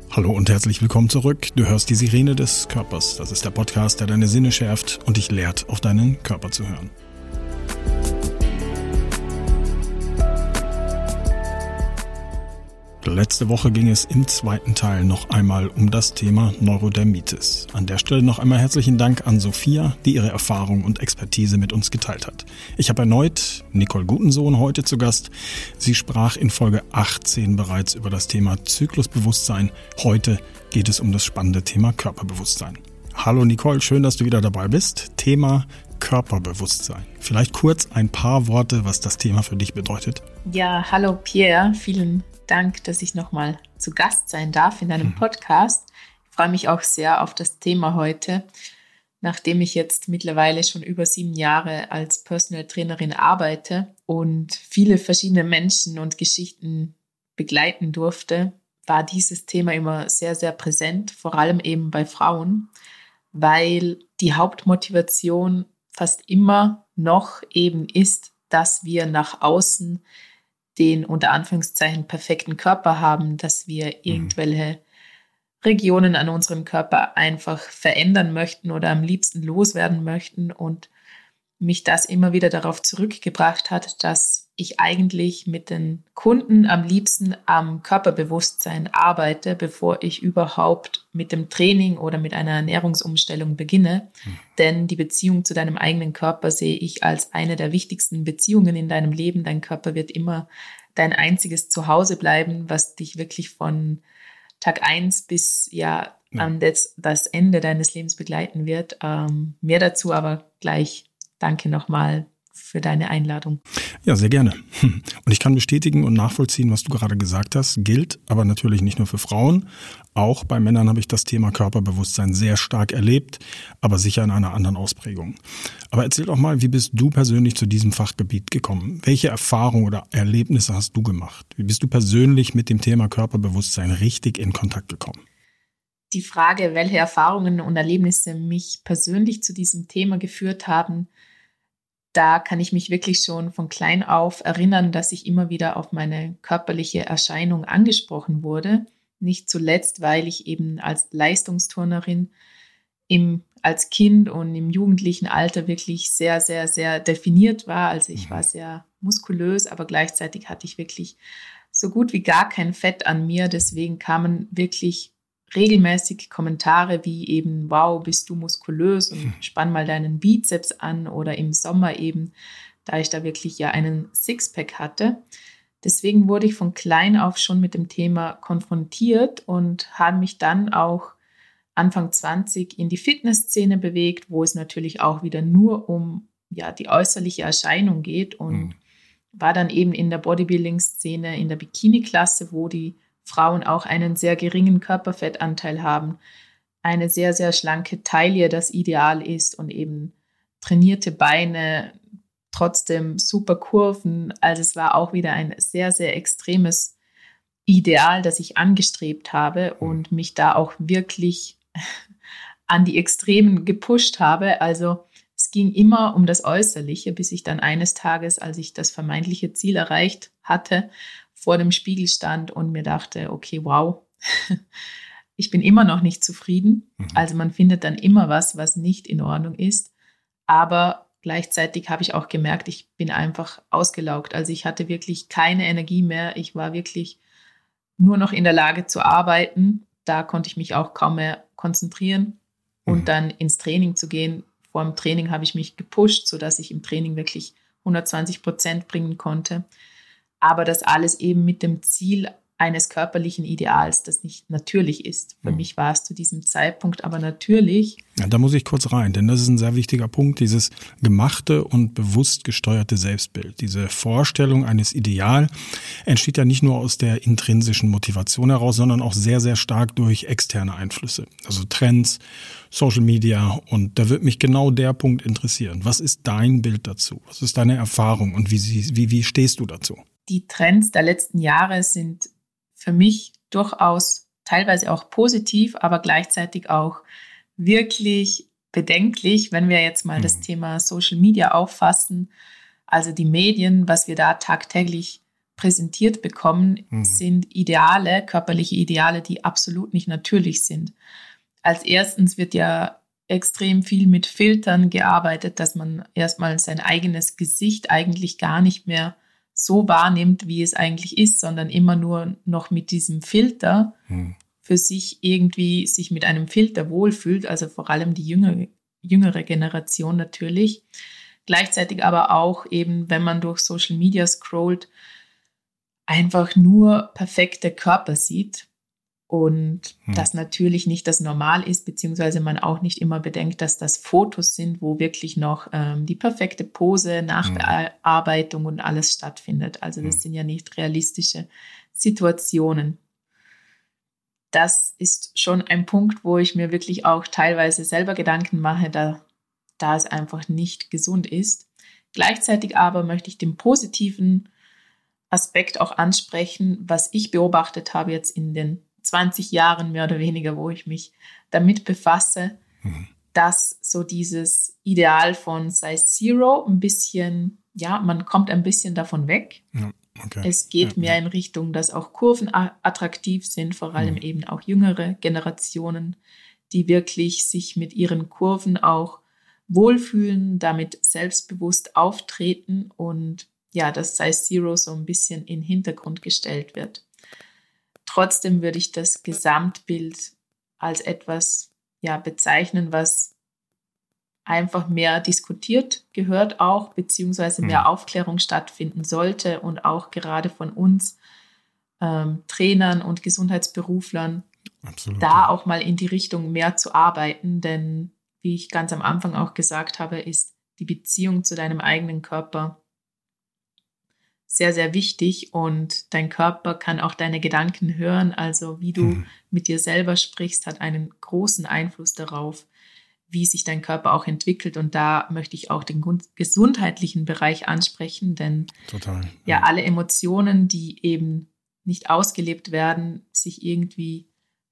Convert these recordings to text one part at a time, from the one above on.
Hallo und herzlich willkommen zurück. Du hörst die Sirene des Körpers. Das ist der Podcast, der deine Sinne schärft und dich lehrt, auf deinen Körper zu hören. Letzte Woche ging es im zweiten Teil noch einmal um das Thema Neurodermitis. An der Stelle noch einmal herzlichen Dank an Sophia, die ihre Erfahrung und Expertise mit uns geteilt hat. Ich habe erneut Nicole Gutensohn heute zu Gast. Sie sprach in Folge 18 bereits über das Thema Zyklusbewusstsein. Heute geht es um das spannende Thema Körperbewusstsein. Hallo Nicole, schön, dass du wieder dabei bist. Thema Körperbewusstsein. Vielleicht kurz ein paar Worte, was das Thema für dich bedeutet. Ja, hallo Pierre, vielen Dank, dass ich nochmal zu Gast sein darf in deinem Podcast. Ich freue mich auch sehr auf das Thema heute, nachdem ich jetzt mittlerweile schon über 7 Jahre als Personal Trainerin arbeite und viele verschiedene Menschen und Geschichten begleiten durfte, war dieses Thema immer sehr, sehr präsent, vor allem eben bei Frauen, weil die Hauptmotivation fast immer noch eben ist, dass wir nach außen den unter Anführungszeichen perfekten Körper haben, dass wir irgendwelche Regionen an unserem Körper einfach verändern möchten oder am liebsten loswerden möchten und mich das immer wieder darauf zurückgebracht hat, dass ich eigentlich mit den Kunden am liebsten am Körperbewusstsein arbeite, bevor ich überhaupt mit dem Training oder mit einer Ernährungsumstellung beginne. Denn die Beziehung zu deinem eigenen Körper sehe ich als eine der wichtigsten Beziehungen in deinem Leben. Dein Körper wird immer dein einziges Zuhause bleiben, was dich wirklich von Tag 1 bis an das Ende deines Lebens begleiten wird. Mehr dazu aber gleich. Danke nochmal für deine Einladung. Ja, sehr gerne. Und ich kann bestätigen und nachvollziehen, was du gerade gesagt hast, gilt aber natürlich nicht nur für Frauen. Auch bei Männern habe ich das Thema Körperbewusstsein sehr stark erlebt, aber sicher in einer anderen Ausprägung. Aber erzähl doch mal, wie bist du persönlich zu diesem Fachgebiet gekommen? Welche Erfahrungen oder Erlebnisse hast du gemacht? Wie bist du persönlich mit dem Thema Körperbewusstsein richtig in Kontakt gekommen? Die Frage, welche Erfahrungen und Erlebnisse mich persönlich zu diesem Thema geführt haben, da kann ich mich wirklich schon von klein auf erinnern, dass ich immer wieder auf meine körperliche Erscheinung angesprochen wurde. Nicht zuletzt, weil ich eben als Leistungsturnerin als Kind und im jugendlichen Alter wirklich sehr, sehr, sehr definiert war. Also ich war sehr muskulös, aber gleichzeitig hatte ich wirklich so gut wie gar kein Fett an mir. Deswegen kamen wirklich regelmäßig Kommentare wie eben, wow, bist du muskulös und spann mal deinen Bizeps an, oder im Sommer eben, da ich da wirklich einen Sixpack hatte. Deswegen wurde ich von klein auf schon mit dem Thema konfrontiert und habe mich dann auch Anfang 20 in die Fitnessszene bewegt, wo es natürlich auch wieder nur um die äußerliche Erscheinung geht, und war dann eben in der Bodybuilding-Szene, in der Bikini-Klasse, wo die Frauen auch einen sehr geringen Körperfettanteil haben, eine sehr, sehr schlanke Taille, das ideal ist, und eben trainierte Beine, trotzdem super Kurven. Also es war auch wieder ein sehr, sehr extremes Ideal, das ich angestrebt habe und mich da auch wirklich an die Extremen gepusht habe. Also es ging immer um das Äußerliche, bis ich dann eines Tages, als ich das vermeintliche Ziel erreicht hatte, vor dem Spiegel stand und mir dachte, okay, wow, ich bin immer noch nicht zufrieden. Also man findet dann immer was nicht in Ordnung ist. Aber gleichzeitig habe ich auch gemerkt, ich bin einfach ausgelaugt. Also ich hatte wirklich keine Energie mehr. Ich war wirklich nur noch in der Lage zu arbeiten. Da konnte ich mich auch kaum mehr konzentrieren und dann ins Training zu gehen. Vor dem Training habe ich mich gepusht, sodass ich im Training wirklich 120% bringen konnte. Aber das alles eben mit dem Ziel eines körperlichen Ideals, das nicht natürlich ist. Für mich war es zu diesem Zeitpunkt aber natürlich. Ja, da muss ich kurz rein, denn das ist ein sehr wichtiger Punkt, dieses gemachte und bewusst gesteuerte Selbstbild. Diese Vorstellung eines Ideal entsteht ja nicht nur aus der intrinsischen Motivation heraus, sondern auch sehr, sehr stark durch externe Einflüsse. Also Trends, Social Media, und da wird mich genau der Punkt interessieren. Was ist dein Bild dazu? Was ist deine Erfahrung und wie stehst du dazu? Die Trends der letzten Jahre sind für mich durchaus teilweise auch positiv, aber gleichzeitig auch wirklich bedenklich, wenn wir jetzt mal das Thema Social Media auffassen. Also die Medien, was wir da tagtäglich präsentiert bekommen, sind Ideale, körperliche Ideale, die absolut nicht natürlich sind. Als erstens wird ja extrem viel mit Filtern gearbeitet, dass man erstmal sein eigenes Gesicht eigentlich gar nicht mehr so wahrnimmt, wie es eigentlich ist, sondern immer nur noch mit diesem Filter für sich irgendwie sich mit einem Filter wohlfühlt, also vor allem die jüngere Generation natürlich. Gleichzeitig aber auch eben, wenn man durch Social Media scrollt, einfach nur perfekte Körper sieht und das natürlich nicht das Normal ist, beziehungsweise man auch nicht immer bedenkt, dass das Fotos sind, wo wirklich noch die perfekte Pose, Nachbearbeitung und alles stattfindet. Also das sind ja nicht realistische Situationen. Das ist schon ein Punkt, wo ich mir wirklich auch teilweise selber Gedanken mache, da es einfach nicht gesund ist. Gleichzeitig aber möchte ich den positiven Aspekt auch ansprechen, was ich beobachtet habe jetzt in den 20 Jahren mehr oder weniger, wo ich mich damit befasse, dass so dieses Ideal von Size Zero ein bisschen, ja, man kommt ein bisschen davon weg. Ja, okay. Es geht mehr in Richtung, dass auch Kurven attraktiv sind, vor allem eben auch jüngere Generationen, die wirklich sich mit ihren Kurven auch wohlfühlen, damit selbstbewusst auftreten und ja, dass Size Zero so ein bisschen in den Hintergrund gestellt wird. Trotzdem würde ich das Gesamtbild als etwas bezeichnen, was einfach mehr diskutiert gehört auch, beziehungsweise mehr Aufklärung stattfinden sollte und auch gerade von uns Trainern und Gesundheitsberuflern da auch mal in die Richtung mehr zu arbeiten, denn wie ich ganz am Anfang auch gesagt habe, ist die Beziehung zu deinem eigenen Körper sehr, sehr wichtig und dein Körper kann auch deine Gedanken hören. Also wie du mit dir selber sprichst, hat einen großen Einfluss darauf, wie sich dein Körper auch entwickelt. Und da möchte ich auch den gesundheitlichen Bereich ansprechen, denn alle Emotionen, die eben nicht ausgelebt werden, sich irgendwie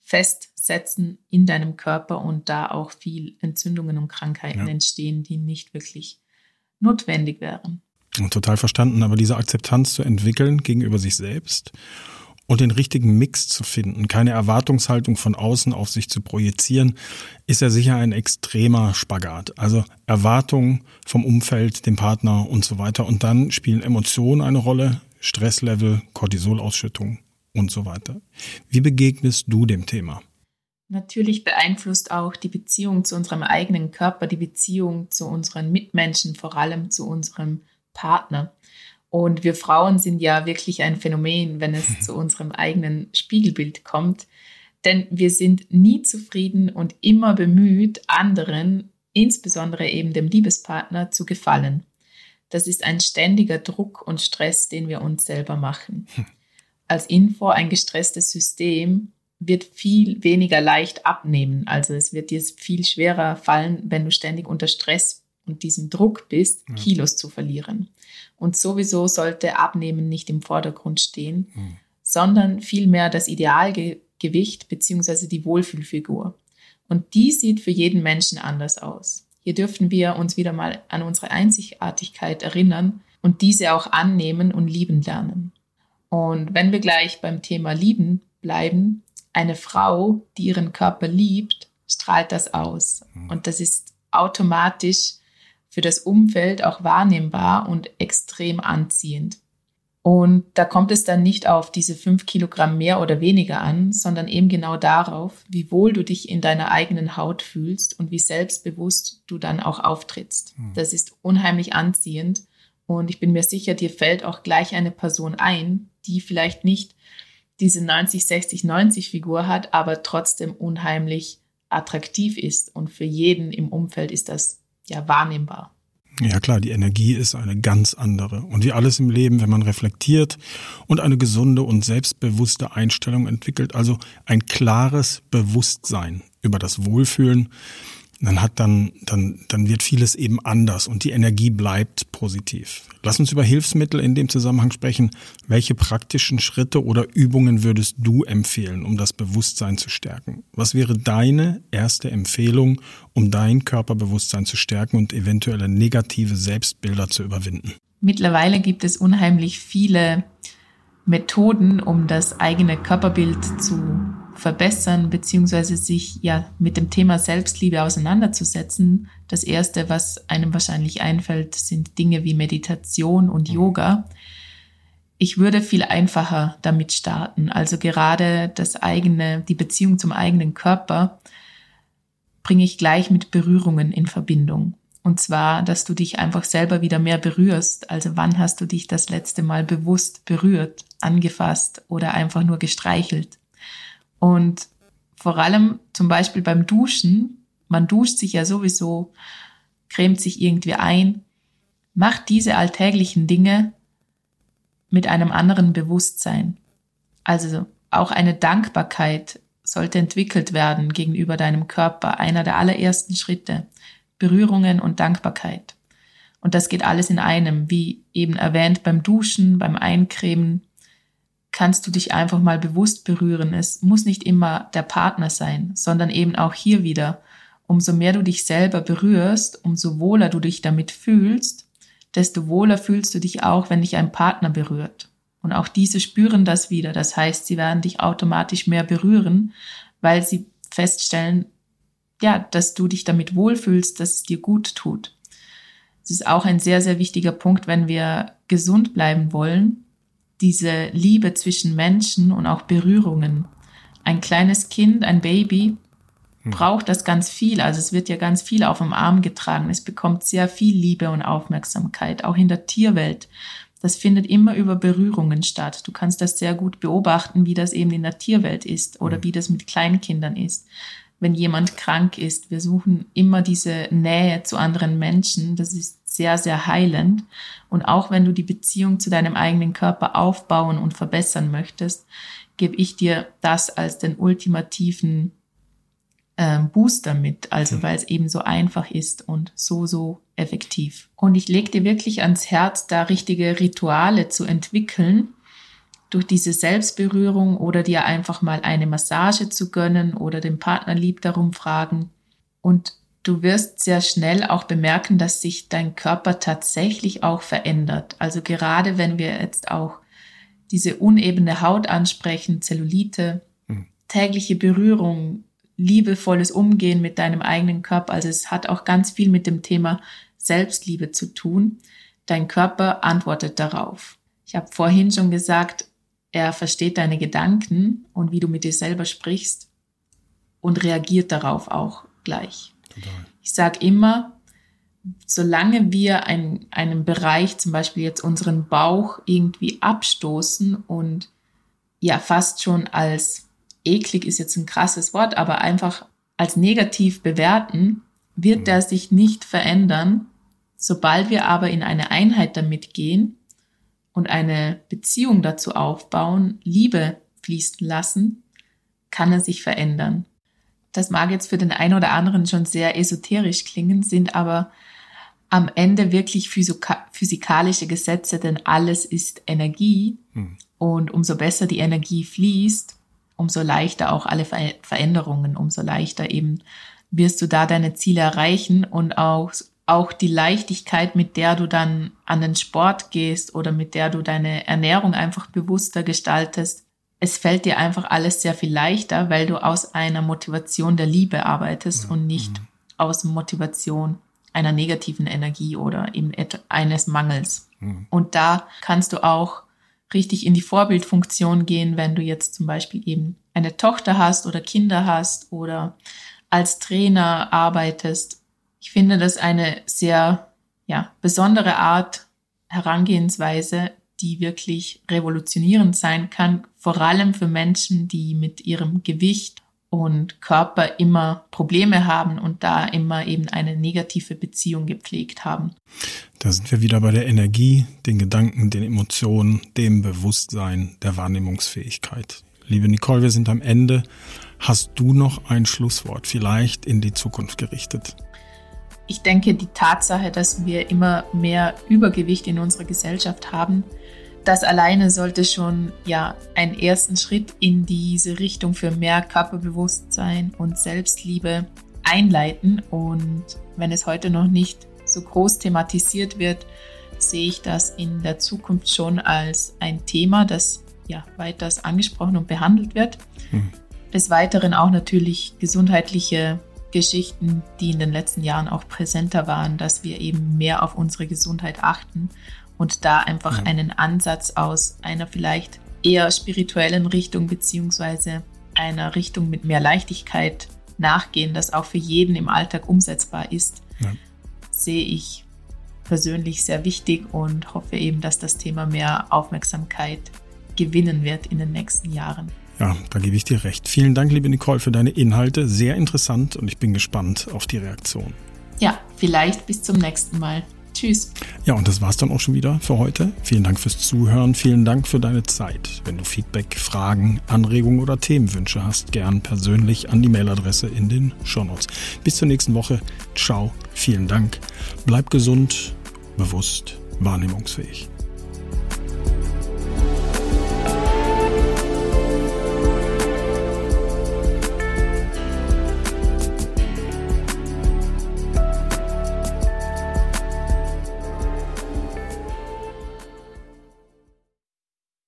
festsetzen in deinem Körper und da auch viel Entzündungen und Krankheiten entstehen, die nicht wirklich notwendig wären. Total verstanden, aber diese Akzeptanz zu entwickeln gegenüber sich selbst und den richtigen Mix zu finden, keine Erwartungshaltung von außen auf sich zu projizieren, ist ja sicher ein extremer Spagat. Also Erwartungen vom Umfeld, dem Partner und so weiter. Und dann spielen Emotionen eine Rolle, Stresslevel, Cortisolausschüttung und so weiter. Wie begegnest du dem Thema? Natürlich beeinflusst auch die Beziehung zu unserem eigenen Körper, die Beziehung zu unseren Mitmenschen, vor allem zu unserem Partner. Und wir Frauen sind ja wirklich ein Phänomen, wenn es zu unserem eigenen Spiegelbild kommt. Denn wir sind nie zufrieden und immer bemüht, anderen, insbesondere eben dem Liebespartner, zu gefallen. Das ist ein ständiger Druck und Stress, den wir uns selber machen. Als Info, ein gestresstes System wird viel weniger leicht abnehmen. Also es wird dir viel schwerer fallen, wenn du ständig unter Stress und diesem Druck bist, Kilos zu verlieren. Und sowieso sollte Abnehmen nicht im Vordergrund stehen, sondern vielmehr das Idealgewicht bzw. die Wohlfühlfigur. Und die sieht für jeden Menschen anders aus. Hier dürfen wir uns wieder mal an unsere Einzigartigkeit erinnern und diese auch annehmen und lieben lernen. Und wenn wir gleich beim Thema Lieben bleiben, eine Frau, die ihren Körper liebt, strahlt das aus. Und das ist automatisch für das Umfeld auch wahrnehmbar und extrem anziehend. Und da kommt es dann nicht auf diese 5 Kilogramm mehr oder weniger an, sondern eben genau darauf, wie wohl du dich in deiner eigenen Haut fühlst und wie selbstbewusst du dann auch auftrittst. Das ist unheimlich anziehend und ich bin mir sicher, dir fällt auch gleich eine Person ein, die vielleicht nicht diese 90-60-90 Figur hat, aber trotzdem unheimlich attraktiv ist und für jeden im Umfeld ist das wahrnehmbar. Ja klar, die Energie ist eine ganz andere. Und wie alles im Leben, wenn man reflektiert und eine gesunde und selbstbewusste Einstellung entwickelt, also ein klares Bewusstsein über das Wohlfühlen, dann wird vieles eben anders und die Energie bleibt positiv. Lass uns über Hilfsmittel in dem Zusammenhang sprechen. Welche praktischen Schritte oder Übungen würdest du empfehlen, um das Bewusstsein zu stärken? Was wäre deine erste Empfehlung, um dein Körperbewusstsein zu stärken und eventuelle negative Selbstbilder zu überwinden? Mittlerweile gibt es unheimlich viele Methoden, um das eigene Körperbild zu verbessern, beziehungsweise sich mit dem Thema Selbstliebe auseinanderzusetzen. Das Erste, was einem wahrscheinlich einfällt, sind Dinge wie Meditation und Yoga. Ich würde viel einfacher damit starten. Also gerade die Beziehung zum eigenen Körper bringe ich gleich mit Berührungen in Verbindung. Und zwar, dass du dich einfach selber wieder mehr berührst. Also wann hast du dich das letzte Mal bewusst berührt, angefasst oder einfach nur gestreichelt? Und vor allem zum Beispiel beim Duschen, man duscht sich ja sowieso, cremt sich irgendwie ein, macht diese alltäglichen Dinge mit einem anderen Bewusstsein. Also auch eine Dankbarkeit sollte entwickelt werden gegenüber deinem Körper, einer der allerersten Schritte. Berührungen und Dankbarkeit. Und das geht alles in einem, wie eben erwähnt beim Duschen, beim Eincremen, kannst du dich einfach mal bewusst berühren. Es muss nicht immer der Partner sein, sondern eben auch hier wieder. Umso mehr du dich selber berührst, umso wohler du dich damit fühlst, desto wohler fühlst du dich auch, wenn dich ein Partner berührt. Und auch diese spüren das wieder. Das heißt, sie werden dich automatisch mehr berühren, weil sie feststellen, dass du dich damit wohlfühlst, dass es dir gut tut. Es ist auch ein sehr, sehr wichtiger Punkt, wenn wir gesund bleiben wollen, diese Liebe zwischen Menschen und auch Berührungen. Ein kleines Kind, ein Baby, braucht das ganz viel. Also es wird ja ganz viel auf dem Arm getragen. Es bekommt sehr viel Liebe und Aufmerksamkeit, auch in der Tierwelt. Das findet immer über Berührungen statt. Du kannst das sehr gut beobachten, wie das eben in der Tierwelt ist oder wie das mit Kleinkindern ist. Wenn jemand krank ist, wir suchen immer diese Nähe zu anderen Menschen. Das ist sehr, sehr heilend. Und auch wenn du die Beziehung zu deinem eigenen Körper aufbauen und verbessern möchtest, gebe ich dir das als den ultimativen Booster mit. Also weil es eben so einfach ist und so effektiv. Und ich lege dir wirklich ans Herz, da richtige Rituale zu entwickeln, durch diese Selbstberührung oder dir einfach mal eine Massage zu gönnen oder den Partner lieb darum fragen. Und du wirst sehr schnell auch bemerken, dass sich dein Körper tatsächlich auch verändert. Also gerade wenn wir jetzt auch diese unebene Haut ansprechen, Zellulite, tägliche Berührung, liebevolles Umgehen mit deinem eigenen Körper. Also es hat auch ganz viel mit dem Thema Selbstliebe zu tun. Dein Körper antwortet darauf. Ich habe vorhin schon gesagt, er versteht deine Gedanken und wie du mit dir selber sprichst und reagiert darauf auch gleich. Total. Ich sage immer, solange wir einen Bereich, zum Beispiel jetzt unseren Bauch, irgendwie abstoßen und fast schon als eklig ist jetzt ein krasses Wort, aber einfach als negativ bewerten, wird der sich nicht verändern. Sobald wir aber in eine Einheit damit gehen und eine Beziehung dazu aufbauen, Liebe fließen lassen, kann er sich verändern. Das mag jetzt für den einen oder anderen schon sehr esoterisch klingen, sind aber am Ende wirklich physikalische Gesetze, denn alles ist Energie. Und umso besser die Energie fließt, umso leichter auch alle Veränderungen, umso leichter eben wirst du da deine Ziele erreichen und auch die Leichtigkeit, mit der du dann an den Sport gehst oder mit der du deine Ernährung einfach bewusster gestaltest. Es fällt dir einfach alles sehr viel leichter, weil du aus einer Motivation der Liebe arbeitest und nicht aus Motivation einer negativen Energie oder eben eines Mangels. Und da kannst du auch richtig in die Vorbildfunktion gehen, wenn du jetzt zum Beispiel eben eine Tochter hast oder Kinder hast oder als Trainer arbeitest. Ich finde das eine sehr besondere Art Herangehensweise, die wirklich revolutionierend sein kann, vor allem für Menschen, die mit ihrem Gewicht und Körper immer Probleme haben und da immer eben eine negative Beziehung gepflegt haben. Da sind wir wieder bei der Energie, den Gedanken, den Emotionen, dem Bewusstsein, der Wahrnehmungsfähigkeit. Liebe Nicole, wir sind am Ende. Hast du noch ein Schlusswort, vielleicht in die Zukunft gerichtet? Ich denke, die Tatsache, dass wir immer mehr Übergewicht in unserer Gesellschaft haben, das alleine sollte schon einen ersten Schritt in diese Richtung für mehr Körperbewusstsein und Selbstliebe einleiten. Und wenn es heute noch nicht so groß thematisiert wird, sehe ich das in der Zukunft schon als ein Thema, das weiters angesprochen und behandelt wird. Des Weiteren auch natürlich gesundheitliche Geschichten, die in den letzten Jahren auch präsenter waren, dass wir eben mehr auf unsere Gesundheit achten und da einfach einen Ansatz aus einer vielleicht eher spirituellen Richtung beziehungsweise einer Richtung mit mehr Leichtigkeit nachgehen, das auch für jeden im Alltag umsetzbar ist, sehe ich persönlich sehr wichtig und hoffe eben, dass das Thema mehr Aufmerksamkeit gewinnen wird in den nächsten Jahren. Ja, da gebe ich dir recht. Vielen Dank, liebe Nicole, für deine Inhalte. Sehr interessant und ich bin gespannt auf die Reaktion. Ja, vielleicht bis zum nächsten Mal. Tschüss. Ja, und das war's dann auch schon wieder für heute. Vielen Dank fürs Zuhören. Vielen Dank für deine Zeit. Wenn du Feedback, Fragen, Anregungen oder Themenwünsche hast, gern persönlich an die Mailadresse in den Shownotes. Bis zur nächsten Woche. Ciao. Vielen Dank. Bleib gesund, bewusst, wahrnehmungsfähig.